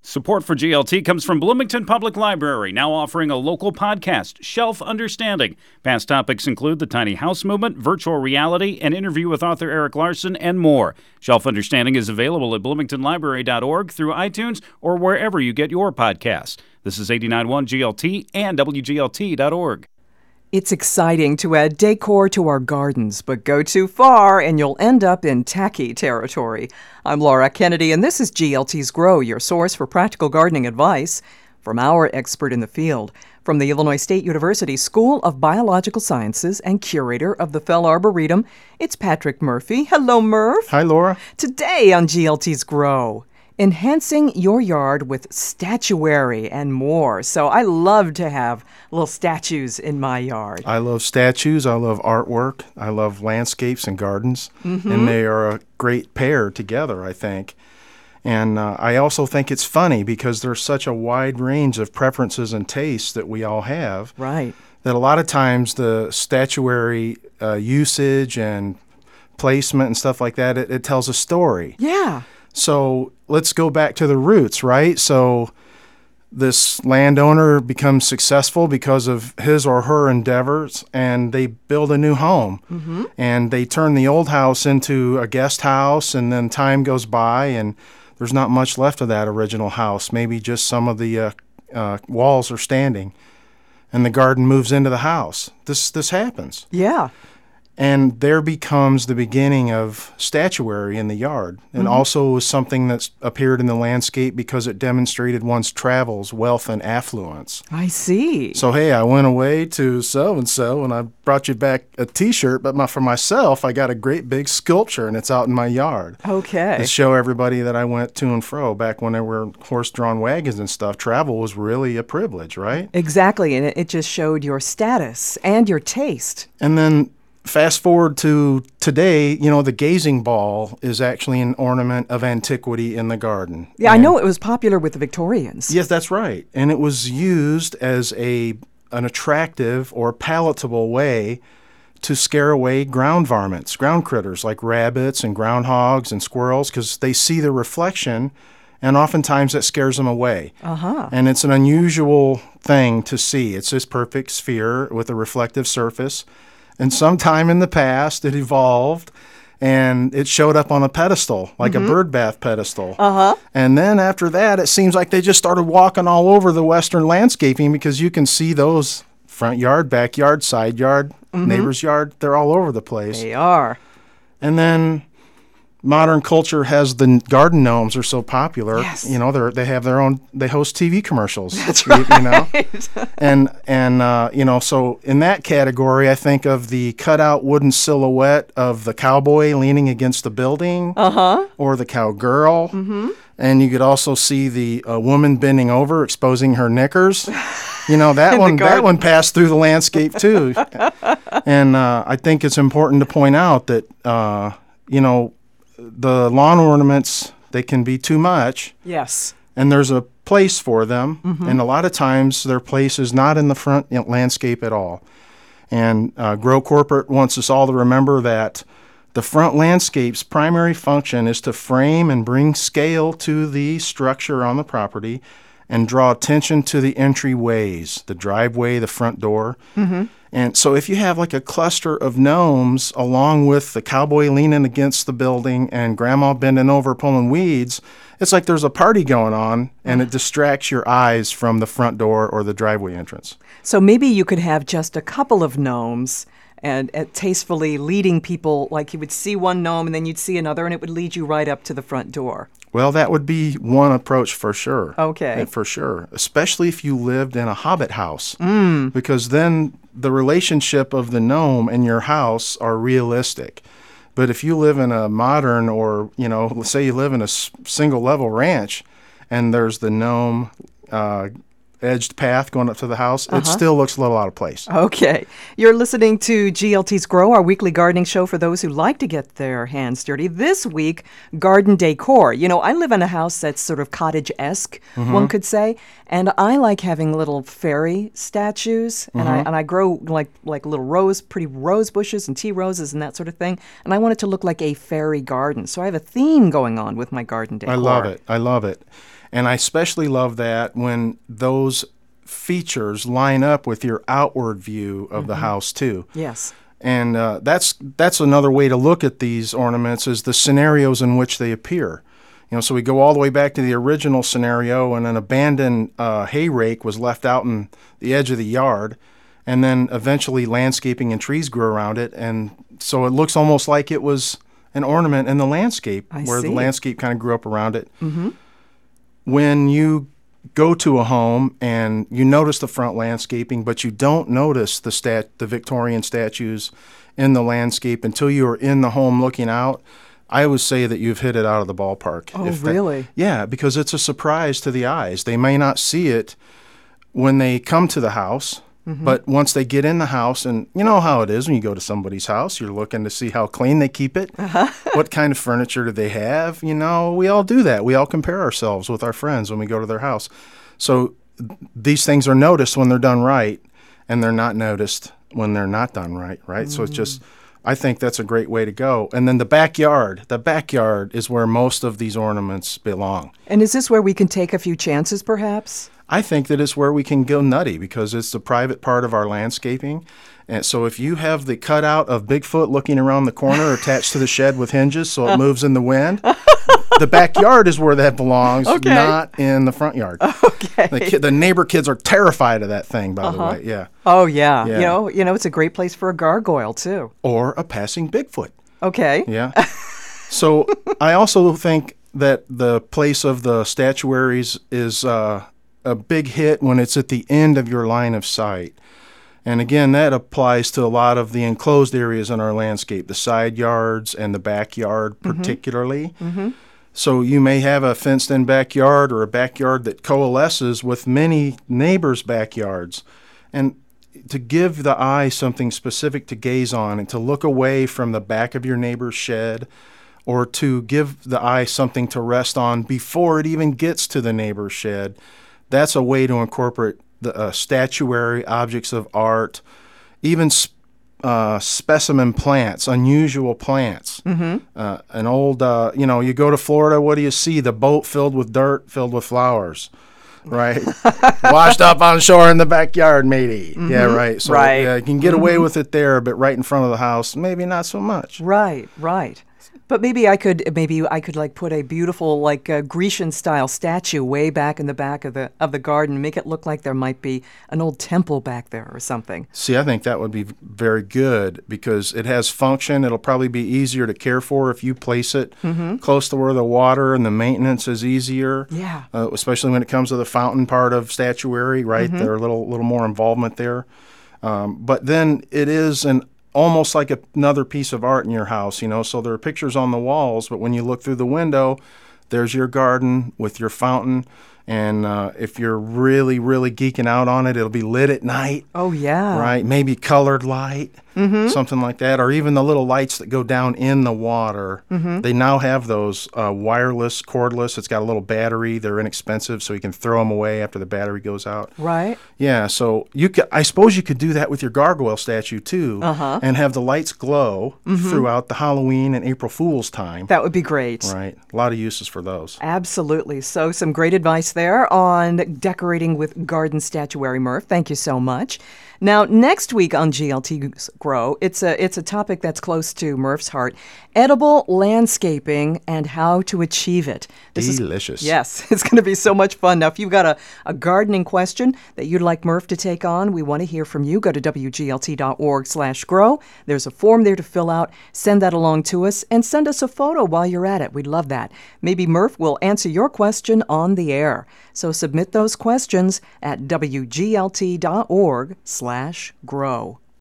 Support for GLT comes from Bloomington Public Library, now offering a local podcast, Shelf Understanding. Past topics include the tiny house movement, virtual reality, an interview with author Erik Larson, and more. Shelf Understanding is available at bloomingtonlibrary.org, through iTunes, or wherever you get your podcasts. This is 89.1 GLT and WGLT.org. It's exciting to add decor to our gardens, but go too far and you'll end up in tacky territory. I'm Laura Kennedy, and this is GLT's Grow, your source for practical gardening advice from our expert in the field. From the Illinois State University School of Biological Sciences and curator of the Fell Arboretum, it's Patrick Murphy. Hello, Murph. Hi, Laura. Today on GLT's Grow, enhancing your yard with statuary and more. So I love to have little statues in my yard. I love statues. I love artwork. I love landscapes and gardens. And they are a great pair together, I think. And I also think it's funny because there's such a wide range of preferences and tastes that we all have. Right. That a lot of times the statuary usage and placement and stuff like that, it tells a story. Yeah. So let's go back to the roots, right? So this landowner becomes successful because of his or her endeavors, and they build a new home. And they turn the old house into a guest house, and then time goes by, and there's not much left of that original house. Maybe just some of the walls are standing, and the garden moves into the house. This happens. Yeah. And there becomes the beginning of statuary in the yard, and also was something that's appeared in the landscape because it demonstrated one's travels, wealth, and affluence. I see. So, hey, I went away to so-and-so, and I brought you back a T-shirt, but for myself, I got a great big sculpture, and it's out in my yard. Okay. To show everybody that I went to and fro. Back when there were horse-drawn wagons and stuff, travel was really a privilege, right? Exactly, and it just showed your status and your taste. And then fast forward to today, the gazing ball is actually an ornament of antiquity in the garden. Yeah, I know it was popular with the Victorians. Yes, that's right. And it was used as an attractive or palatable way to scare away ground varmints, ground critters like rabbits and groundhogs and squirrels, because they see the reflection, and oftentimes that scares them away. And it's an unusual thing to see. It's this perfect sphere with a reflective surface. And sometime in the past, it evolved, and it showed up on a pedestal, like a bird bath pedestal. And then after that, it seems like they just started walking all over the western landscaping, because you can see those front yard, backyard, side yard, neighbor's yard. They're all over the place. They are. And then modern culture has the garden gnomes are so popular. Yes. They have their own. They host TV commercials. That's right. And so in that category, I think of the cutout wooden silhouette of the cowboy leaning against the building, or the cowgirl. And you could also see the woman bending over, exposing her knickers. That one passed through the landscape too. And I think it's important to point out that the lawn ornaments, they can be too much. Yes. And there's a place for them. And a lot of times their place is not in the front landscape at all. And Grow Corporate wants us all to remember that the front landscape's primary function is to frame and bring scale to the structure on the property and draw attention to the entryways, the driveway, the front door. And so if you have like a cluster of gnomes along with the cowboy leaning against the building and grandma bending over pulling weeds, it's like there's a party going on, and it distracts your eyes from the front door or the driveway entrance. So maybe you could have just a couple of gnomes and tastefully leading people, like you would see one gnome and then you'd see another, and it would lead you right up to the front door. Well, that would be one approach for sure. Okay. For sure. Especially if you lived in a hobbit house. Because then the relationship of the gnome and your house are realistic. But if you live in a modern, or, let's say you live in a single level ranch and there's the gnome edged path going up to the house, it still looks a little out of place. Okay. You're listening to GLT's Grow, our weekly gardening show for those who like to get their hands dirty. This week, garden decor. I live in a house that's sort of cottage-esque, one could say, and I like having little fairy statues, and I grow like little pretty rose bushes and tea roses and that sort of thing, and I want it to look like a fairy garden. So I have a theme going on with my garden decor. I love it. And I especially love that when those features line up with your outward view of the house too. Yes. And that's another way to look at these ornaments is the scenarios in which they appear. So we go all the way back to the original scenario, and an abandoned hay rake was left out in the edge of the yard, and then eventually landscaping and trees grew around it, and so it looks almost like it was an ornament in the landscape, where the landscape kind of grew up around it. Mm-hmm. When you go to a home and you notice the front landscaping, but you don't notice the Victorian statues in the landscape until you are in the home looking out, I always say that you've hit it out of the ballpark. Oh, really? Yeah, because it's a surprise to the eyes. They may not see it when they come to the house, but once they get in the house, and you know how it is when you go to somebody's house, you're looking to see how clean they keep it, what kind of furniture do they have. We all do that. We all compare ourselves with our friends when we go to their house. So these things are noticed when they're done right, and they're not noticed when they're not done right, right? So it's just, I think that's a great way to go. And then the backyard is where most of these ornaments belong. And is this where we can take a few chances, perhaps? I think that it's where we can go nutty because it's the private part of our landscaping. And so if you have the cutout of Bigfoot looking around the corner attached to the shed with hinges so it moves in the wind, the backyard is where that belongs, not in the front yard. Okay. The neighbor kids are terrified of that thing, by the way. Yeah. Oh, yeah. It's a great place for a gargoyle, too. Or a passing Bigfoot. Okay. Yeah. So I also think that the place of the statuaries is a big hit when it's at the end of your line of sight. And again, that applies to a lot of the enclosed areas in our landscape, the side yards and the backyard particularly. Mm-hmm. So you may have a fenced-in backyard or a backyard that coalesces with many neighbors' backyards. And to give the eye something specific to gaze on and to look away from the back of your neighbor's shed, or to give the eye something to rest on before it even gets to the neighbor's shed, that's a way to incorporate the statuary, objects of art, even specimen plants, unusual plants. An old, you go to Florida, what do you see? The boat filled with dirt, filled with flowers, right? Washed up on shore in the backyard, matey. Yeah, right. So you can get away with it there, but right in front of the house, maybe not so much. Right. But maybe I could like put a beautiful Grecian style statue way back in the back of the garden, make it look like there might be an old temple back there or something. See, I think that would be very good because it has function. It'll probably be easier to care for if you place it close to where the water and the maintenance is easier. Yeah. Especially when it comes to the fountain part of statuary, right? There's a little more involvement there. But then it is almost like another piece of art in your house, So there are pictures on the walls, but when you look through the window, there's your garden with your fountain. And if you're really, really geeking out on it, it'll be lit at night. Oh, yeah. Right? Maybe colored light, something like that. Or even the little lights that go down in the water. They now have those wireless, cordless. It's got a little battery. They're inexpensive, so you can throw them away after the battery goes out. Right. Yeah, so I suppose you could do that with your gargoyle statue, too, and have the lights glow throughout the Halloween and April Fool's time. That would be great. Right. A lot of uses for those. Absolutely. So some great advice there on decorating with garden statuary, Murph. Thank you so much. Now, next week on GLT Grow, it's a topic that's close to Murph's heart: edible landscaping and how to achieve it. Delicious. Yes, it's going to be so much fun. Now, if you've got a gardening question that you'd like Murph to take on, we want to hear from you. Go to WGLT.org/grow. There's a form there to fill out. Send that along to us and send us a photo while you're at it. We'd love that. Maybe Murph will answer your question on the air. So submit those questions at WGLT.org/grow.